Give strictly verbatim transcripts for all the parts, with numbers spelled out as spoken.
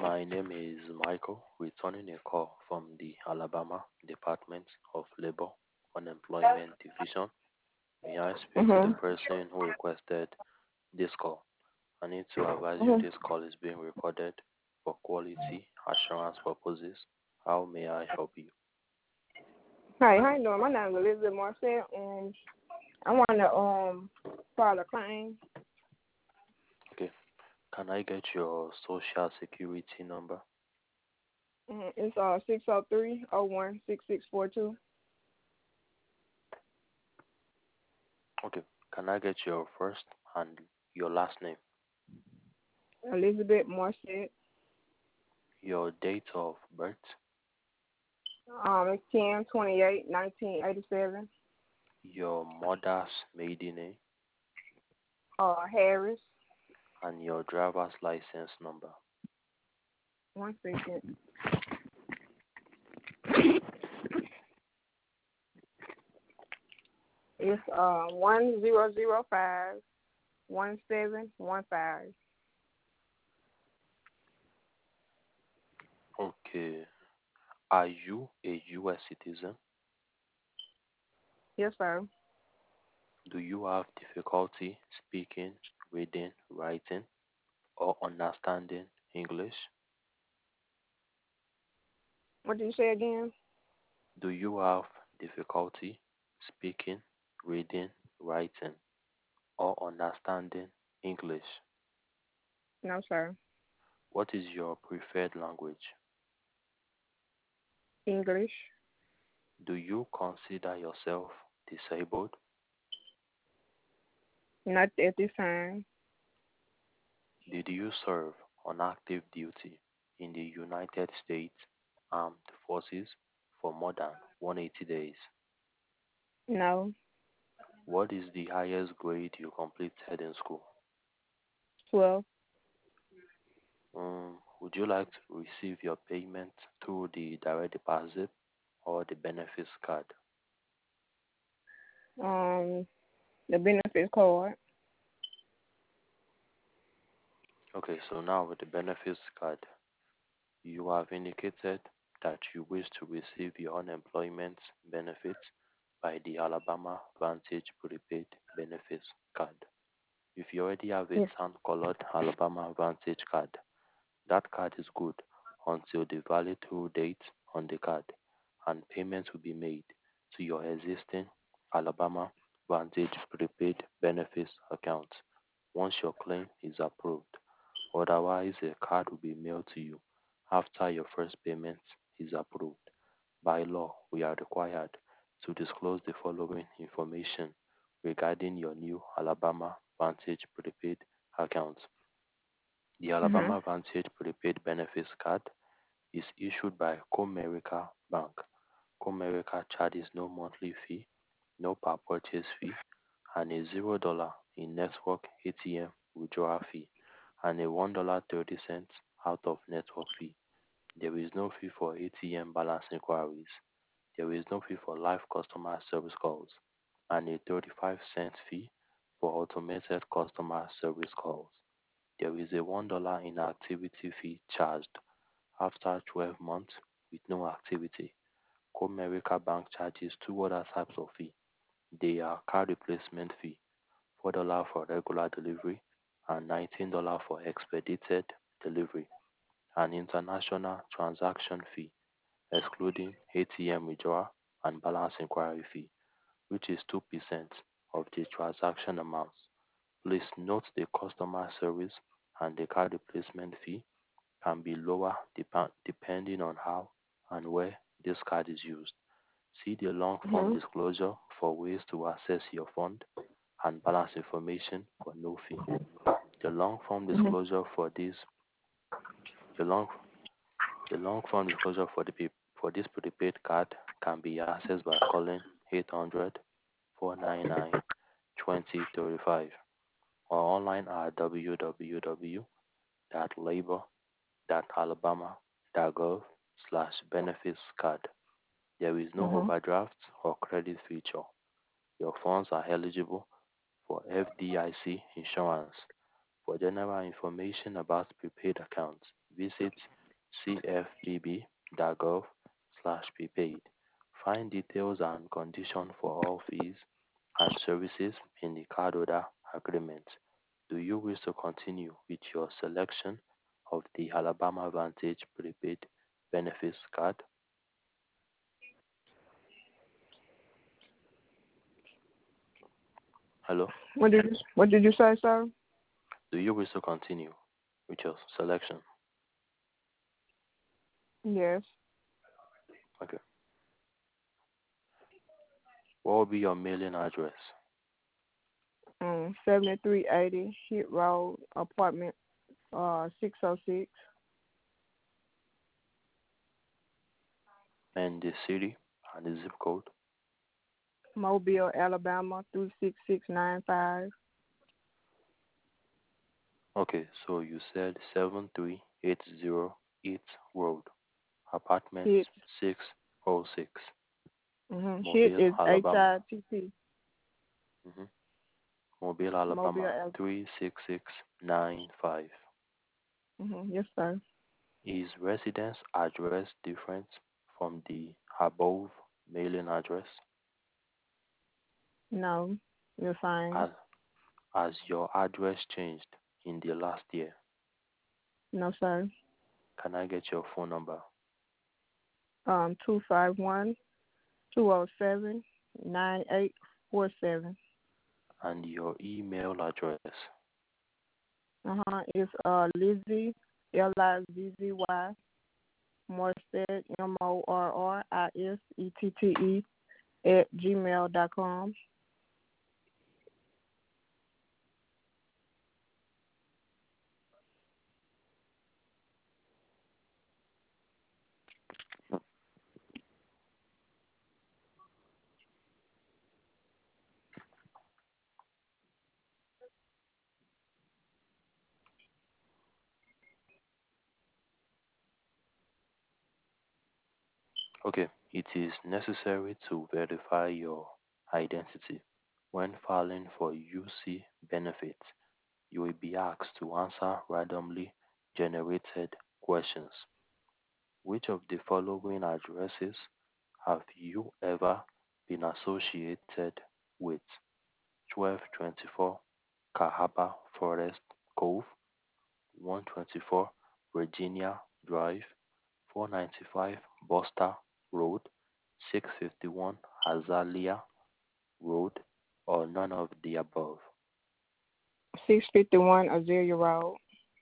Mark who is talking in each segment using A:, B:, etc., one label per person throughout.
A: My name is Michael, returning a call from the Alabama Department of Labor Unemployment Division. May I speak to the
B: Mhm.
A: person who requested this call? I need to advise you
B: Mhm.
A: this call is being recorded for quality assurance purposes. How may I help you?
B: Hi, how you doing? My name is Elizabeth Marcel, and I want to um file a claim.
A: Okay. Can I get your social security number?
B: Mhm. It's uh six zero three zero one six six four two.
A: Okay. Can I get your first and your last name?
B: Elizabeth Marcel.
A: Your date of birth?
B: Um, it's ten twenty eight nineteen eighty seven.
A: Your mother's maiden name?
B: Uh, Harris.
A: And your driver's license number.
B: One second. It's uh one zero zero five one seven one five.
A: Okay. Are you a U S citizen?
B: Yes, sir.
A: Do you have difficulty speaking, reading, writing, or understanding English?
B: What did you say again?
A: Do you have difficulty speaking, reading, writing, or understanding English?
B: No, sir.
A: What is your preferred language?
B: English.
A: Do you consider yourself disabled?
B: Not at this time.
A: Did you serve on active duty in the United States Armed Forces for more than one hundred eighty days?
B: No.
A: What is the highest grade you completed in school?
B: Twelve.
A: Um, would you like to receive your payment through the direct deposit or the benefits card?
B: Um, the benefits card.
A: Okay, so now with the benefits card, you have indicated that you wish to receive your unemployment benefits by the Alabama Vantage Prepaid Benefits card. If you already have a
B: Yes.
A: tan-colored Alabama Vantage card, that card is good until the valid due date on the card, and payments will be made to your existing Alabama Vantage Prepaid Benefits account once your claim is approved. Otherwise, a card will be mailed to you after your first payment is approved. By law, we are required to disclose the following information regarding your new Alabama Vantage Prepaid account. The
B: Mhm.
A: Alabama Vantage Prepaid Benefits Card is issued by Comerica Bank. Comerica charges no monthly fee, no per purchase fee, and a zero dollar in network A T M withdrawal fee, and a one dollar thirty cents out of network fee. There is no fee for A T M balance inquiries. There is no fee for live customer service calls, and a thirty-five cent fee for automated customer service calls. There is a one dollar inactivity fee charged after twelve months with no activity. Comerica Bank charges two other types of fee. They are card replacement fee, four dollars for regular delivery and nineteen dollars for expedited delivery, and international transaction fee, excluding A T M withdrawal and balance inquiry fee, which is two percent of the transaction amounts. Please note the customer service and the card replacement fee can be lower dep- depending on how and where this card is used. See the long form
B: Mhm.
A: disclosure for ways to access your fund and balance information for no fee. The long form
B: Mhm.
A: disclosure for this the long the long form disclosure for the pe- for this prepaid card can be accessed by calling eight hundred, four nine nine, two zero three five or online at w w w dot labor dot alabama dot gov slash benefits card. There is no
B: Mhm.
A: overdraft or credit feature. Your funds are eligible for F D I C insurance. For general information about prepaid accounts, Visit cfpb.gov slash prepaid. Find details and conditions for all fees and services in the cardholder agreement. Do you wish to continue with your selection of the Alabama Vantage prepaid benefits card? Hello?
B: What did you, what did you say, sir?
A: Do you wish to continue with your selection?
B: Yes.
A: Okay. What will be your mailing address?
B: Um, seventy-three eighty Hit Road, apartment uh six oh six,
A: And the city and the zip code?
B: Mobile, Alabama three six six nine five.
A: Okay, so you said seven three eight zero East Road, apartment
B: Hit.
A: six oh six,
B: Mm-hmm. Hit
A: Mobile,
B: is H
A: Alabama.
B: I T T.
A: hmm Mobile,
B: Mobile,
A: Alabama
B: Al-
A: three six six nine five.
B: mm-hmm. Yes, sir.
A: Is residence address different from the above mailing address?
B: No, you're fine.
A: Has, has your address changed in the last year?
B: No, sir.
A: Can I get your phone number?
B: Um, two five one two zero seven nine eight four seven.
A: And your email address?
B: Uh huh. It's uh Lizzie L I Z Z Y Morstead M O R R I S E T T E at gmail dot com.
A: Okay, it is necessary to verify your identity. When filing for U C benefits, you will be asked to answer randomly generated questions. Which of the following addresses have you ever been associated with? twelve twenty-four Cahaba Forest Cove, one twenty-four Virginia Drive, four ninety-five Buster Road, six fifty-one Azalea Road, or none of the above?
B: six fifty-one Azalea Road.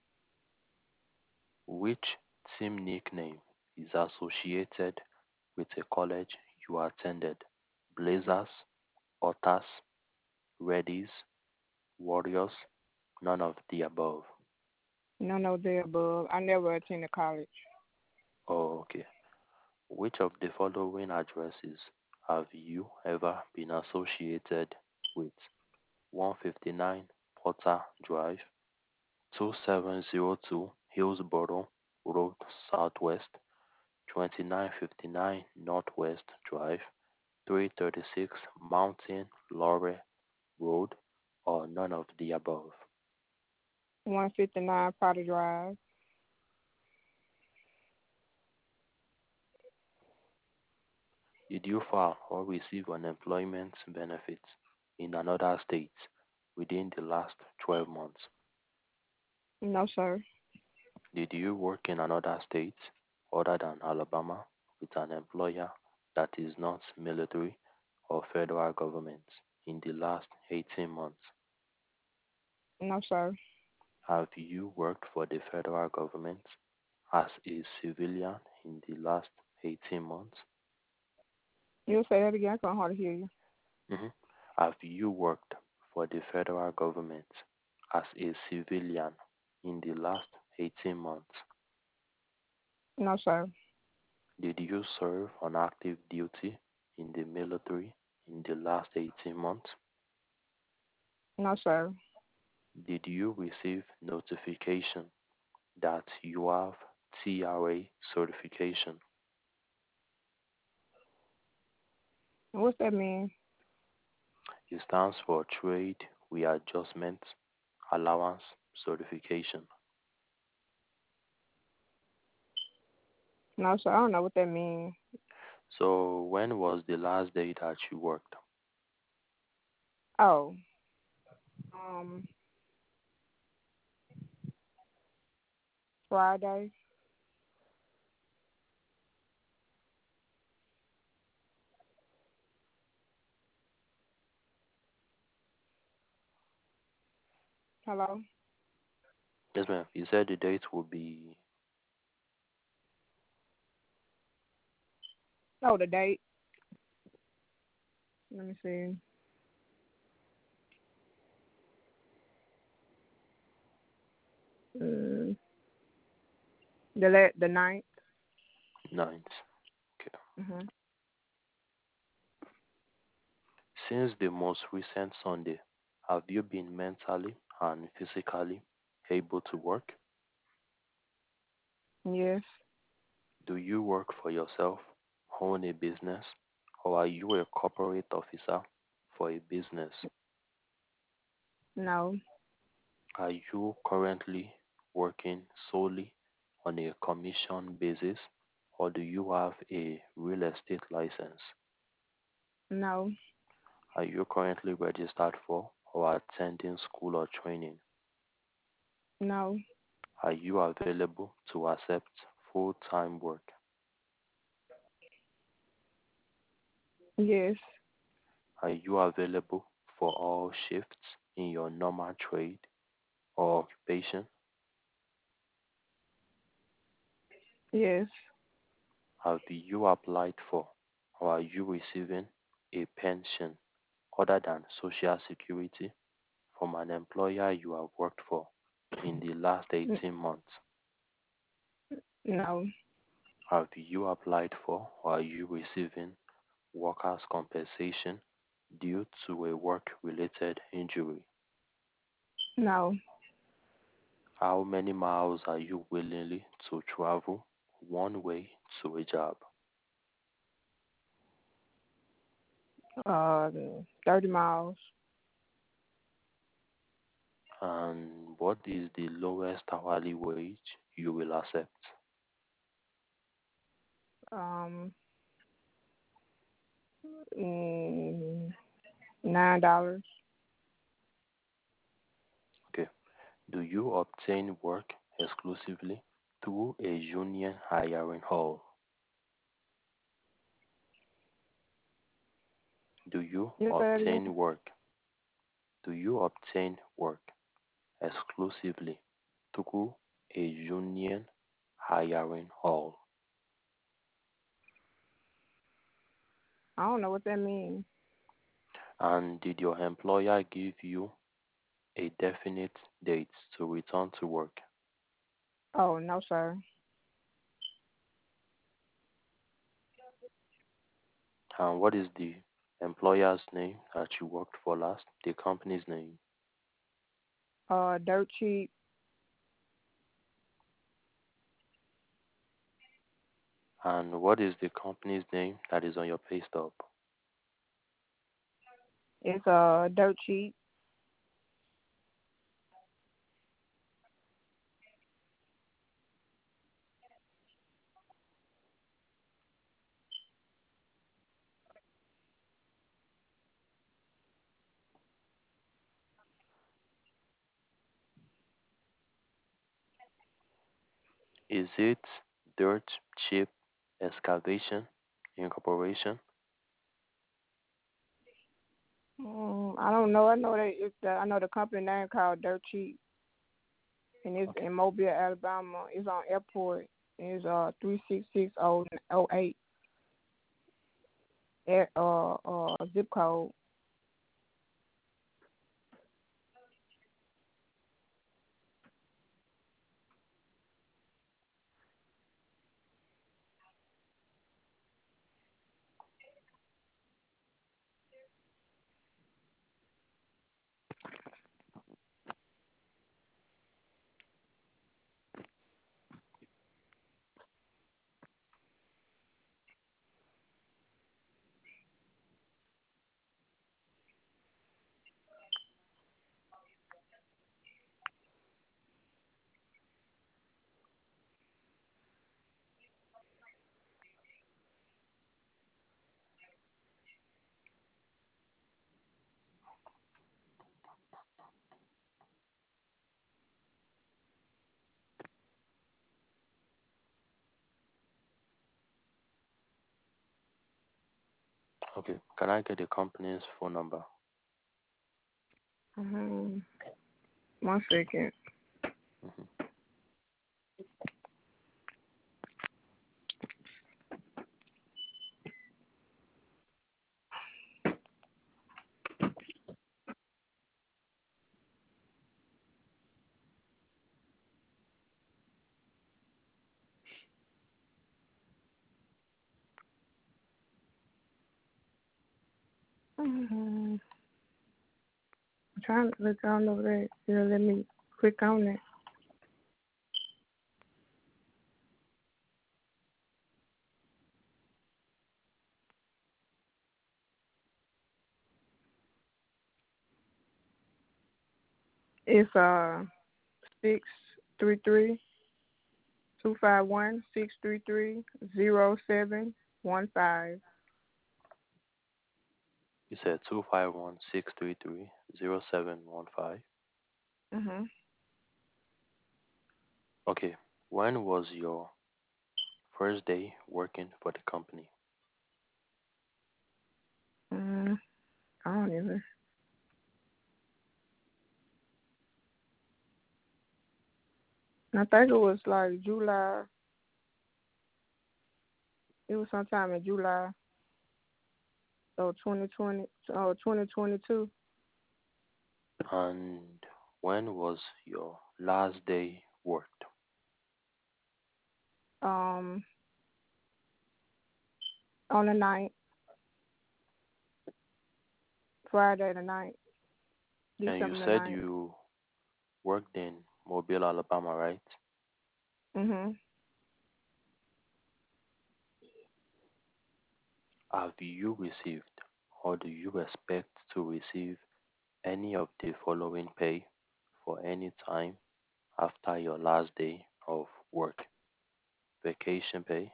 A: Which team nickname is associated with a college you attended? Blazers, Otters, Reddies, Warriors, none of the above.
B: None of the above. I never attended college.
A: Oh, okay. Which of the following addresses have you ever been associated with? one fifty-nine Porter Drive, twenty-seven oh two Hillsborough Road Southwest, twenty-nine fifty-nine Northwest Drive, three thirty-six Mountain Laurel Road, or none of the above?
B: one fifty-nine Potter Drive.
A: Did you file or receive unemployment benefits in another state within the last twelve months?
B: No, sir.
A: Did you work in another state other than Alabama with an employer that is not military or federal government in the last eighteen months?
B: No, sir.
A: Have you worked for the federal government as a civilian in the last eighteen months?
B: You say that again. I can't hardly hear you.
A: hmm Have you worked for the federal government as a civilian in the last eighteen months?
B: No, sir.
A: Did you serve on active duty in the military in the last eighteen months?
B: No, sir.
A: Did you receive notification that you have T R A certification?
B: What's that mean?
A: It stands for Trade Readjustment Allowance Certification.
B: No, sir. I don't know what that means.
A: So when was the last day that you worked?
B: Oh, um, Friday. Hello.
A: Yes, ma'am. You said the date will be
B: Oh, the date. Let me see. Mm, the la- the ninth.
A: ninth. Okay.
B: Mhm.
A: Since the most recent Sunday, have you been mentally and physically able to work?
B: Yes.
A: Do you work for yourself, own a business, or are you a corporate officer for a business?
B: No.
A: Are you currently working solely on a commission basis, or do you have a real estate license?
B: No.
A: Are you currently registered for or attending school or training?
B: No.
A: Are you available to accept full time work?
B: Yes.
A: Are you available for all shifts in your normal trade or occupation?
B: Yes.
A: Have you applied for or are you receiving a pension other than Social Security from an employer you have worked for in the last
B: N-
A: eighteen months?
B: no.
A: Have you applied for or are you receiving workers' compensation due to a work related injury?
B: No.
A: How many miles are you willingly to travel one way to a job?
B: Uh, thirty miles.
A: And what is the lowest hourly wage you will accept?
B: Um, mm, nine dollars.
A: Okay. Do you obtain work exclusively through a union hiring hall? Do you
B: You say that again?
A: obtain work? Do you obtain work exclusively through a union hiring hall?
B: I don't know what that means.
A: And did your employer give you a definite date to return to work?
B: Oh no, sir.
A: And what is the employer's name that you worked for last? The company's name.
B: Uh, dirt cheap.
A: And what is the company's name that is on your pay stub?
B: It's uh dirt cheap.
A: Is it Dirt Chip Excavation Incorporation?
B: Um, I don't know. I know that it's the I know the company name called Dirt Cheap, and it's
A: Okay.
B: in Mobile, Alabama. It's on airport. It's uh three six six oh oh eight at uh uh zip code.
A: Okay. Can I get the company's phone number?
B: Um, one second.
A: Mm-hmm.
B: Um, I'm trying to look on over there. You know, let me click on it. It's uh six three three two five one six three three zero seven one five.
A: You said two five one six three three zero seven one five.
B: Mhm.
A: Okay. When was your first day working for the company?
B: Mm, I don't even. I think it was like July. It was sometime in July. So twenty twenty. Oh, twenty twenty-two.
A: And when was your last day worked?
B: Um, on the ninth, Friday the ninth,
A: And you
B: December the
A: said
B: ninth.
A: you worked in Mobile, Alabama, right?
B: Mhm.
A: Have you received or do you expect to receive any of the following pay for any time after your last day of work? Vacation pay,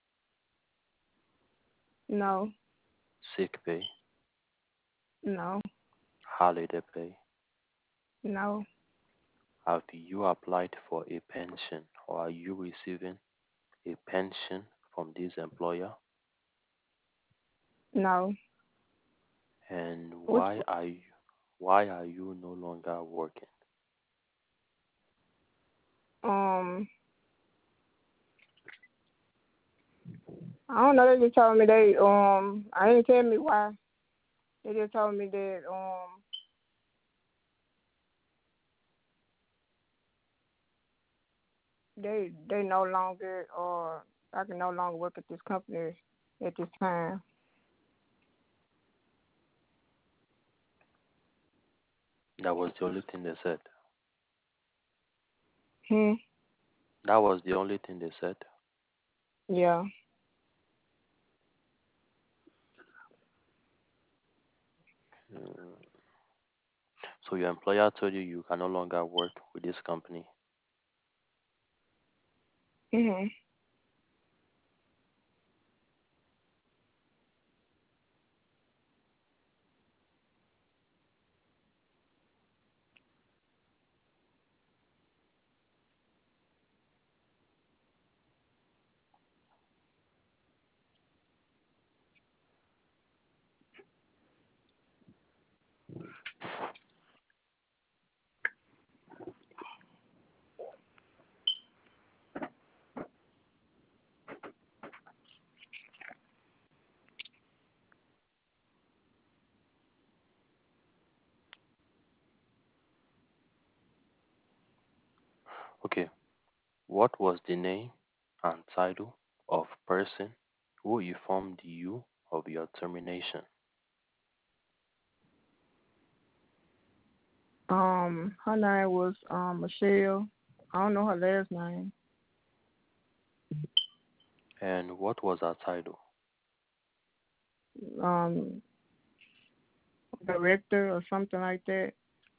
B: No,
A: sick pay,
B: no,
A: holiday pay.
B: no,
A: Have you applied for a pension or are you receiving a pension from this employer?
B: no.
A: And
B: Which
A: why are you why are you no longer working?
B: um, I don't know. They just told me they um. I didn't tell me why. They just told me that um. They they no longer or I can no longer work at this company at this time.
A: That was the only thing they said.
B: Hmm.
A: That was the only thing they said.
B: Yeah.
A: Mm. So your employer told you you can no longer work with this company.
B: Mhm.
A: Okay. What was the name and title of person who informed you of your termination?
B: Um. Her name was um Michelle. I don't know her last name.
A: And what was her title?
B: Um. Director or something like that.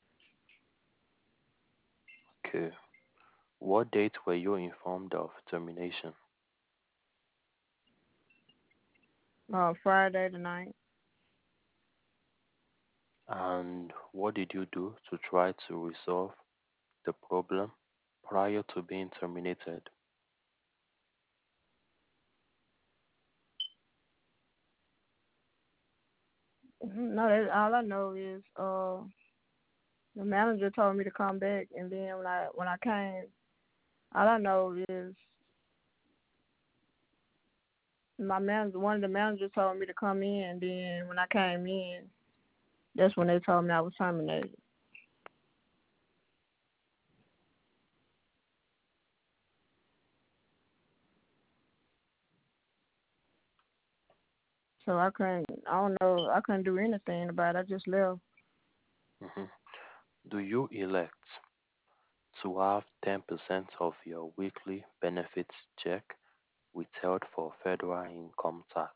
A: Okay. What date were you informed of termination?
B: Uh. Friday the ninth.
A: And what did you do to try to resolve the problem prior to being terminated?
B: No, that, all I know is uh the manager told me to come back, and then when I when I came, all I know is my manager, one of the managers told me to come in, and then when I came in, that's when they told me I was terminated. So I couldn't, I don't know, I couldn't do anything about it. I just left.
A: Hmm. Do you elect to have ten percent of your weekly benefits check withheld for federal income tax?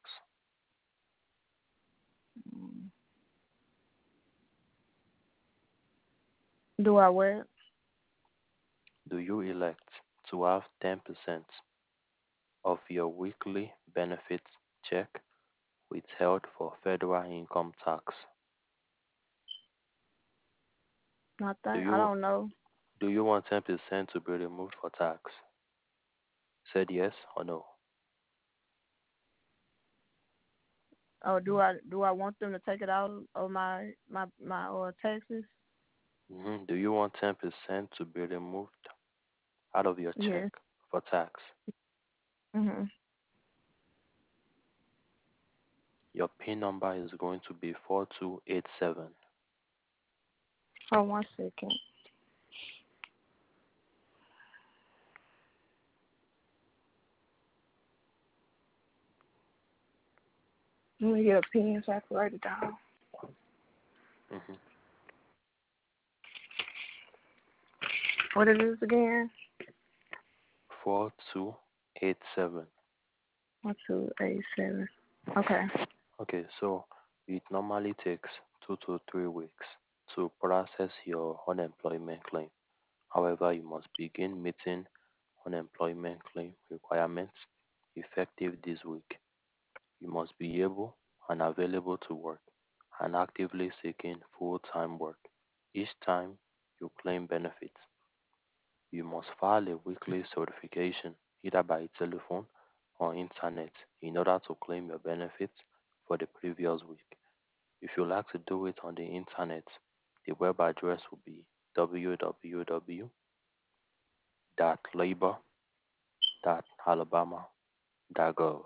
B: Do I what?
A: Do you elect to have ten percent of your weekly benefits check withheld for federal income tax?
B: I
A: Do
B: think, I
A: you
B: don't know.
A: do you want ten percent to be removed for tax? Said yes or no?
B: Oh, do I do I want them to take it out of my my my uh, taxes?
A: Hmm. Do you want ten percent to be removed out of your check
B: Yes.
A: for tax?
B: Mhm.
A: Your PIN number is going to be four two eight seven.
B: Hold one second. Let me get a pen so I can write it down.
A: Hmm.
B: What it is again?
A: four two eight seven.
B: One two eight seven. Okay.
A: Okay, so it normally takes two to three weeks to process your unemployment claim. However, you must begin meeting unemployment claim requirements effective this week. You must be able and available to work and actively seeking full time work each time you claim benefits. You must file a weekly certification either by telephone or internet in order to claim your benefits for the previous week. If you like to do it on the internet, the web address will be w w w dot labor dot alabama dot gov.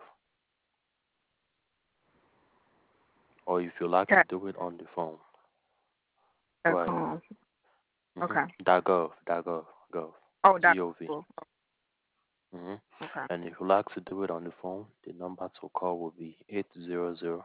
A: Or if you like to
B: Got
A: do it on the phone,
B: dot
A: right?
B: com.
A: Mm-hmm.
B: Okay.
A: Dot .gov, dot .gov, gov,
B: Oh, dot
A: G-O-V.
B: com.
A: Mm-hmm.
B: Okay.
A: And if you like to do it on the phone, the number to call will be eight hundred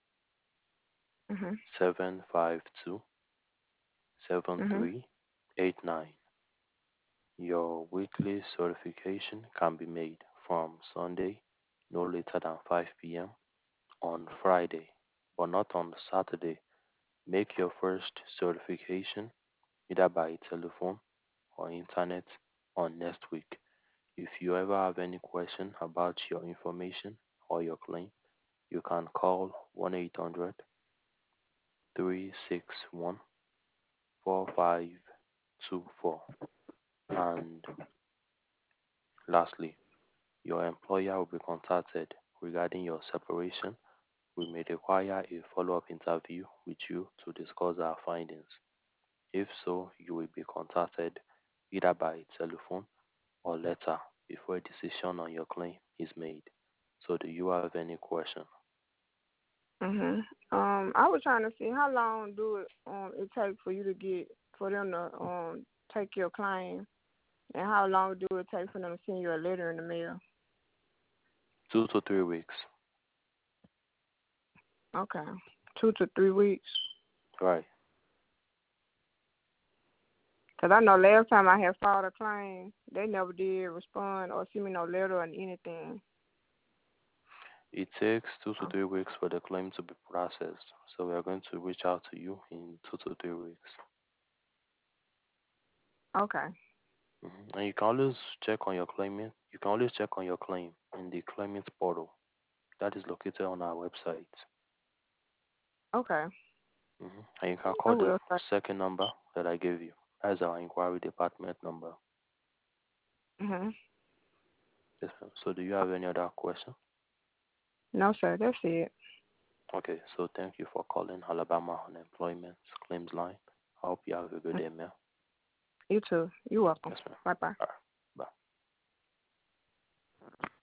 B: Mhm.
A: seven five two seven
B: Mhm.
A: three eight nine. Your weekly certification can be made from Sunday, no later than five p m on Friday, but not on Saturday. Make your first certification either by telephone or internet on next week. If you ever have any question about your information or your claim, you can call one eight hundred three six one four five two four. And lastly, your employer will be contacted regarding your separation. We may require a follow up interview with you to discuss our findings. If so, you will be contacted either by telephone or letter before a decision on your claim is made. So, do you have any question?
B: Mhm. Um, I was trying to see how long do it um it take for you to get for them to um take your claim, and how long do it take for them to send you a letter in the mail?
A: Two to three weeks.
B: Okay. Two to three weeks.
A: Right.
B: Cause I know last time I had filed a claim, they never did respond or send me no letter or anything.
A: It takes two to three weeks for the claim to be processed. So we are going to reach out to you in two to three weeks.
B: Okay.
A: Hmm. And you can always check on your claimant. You can always check on your claim in the claimant portal that is located on our website.
B: Okay.
A: Hmm. And you can
B: I
A: call the
B: will. Say.
A: second number that I gave you. That's our inquiry department number.
B: Mhm.
A: Yes, ma'am. So do you have any other question?
B: No, sir. That's it.
A: Okay, so thank you for calling Alabama Unemployment Claims Line. I hope you have a good day, ma'am.
B: You too. You're welcome.
A: Yes, ma'am.
B: Bye bye.
A: All right. Bye.